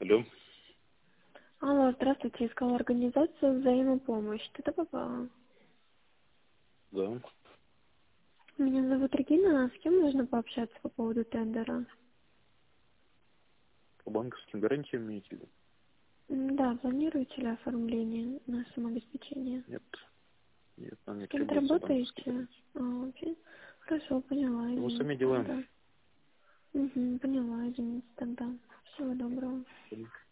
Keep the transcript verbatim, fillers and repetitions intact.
Алло. Алло, здравствуйте, искала организацию взаимопомощь. Ты попала? Да. Меня зовут Регина, с кем нужно пообщаться по поводу тендера? По банковским гарантиям имеете в виду? М, Да, планируете ли оформление на самообеспечение? Нет. Нет, нам не С кем-то требуется банковские работаете? гарантии. А, окей. Хорошо, поняла, Мы сами извините делаем. тогда. Угу, поняла, извините тогда. Всего доброго.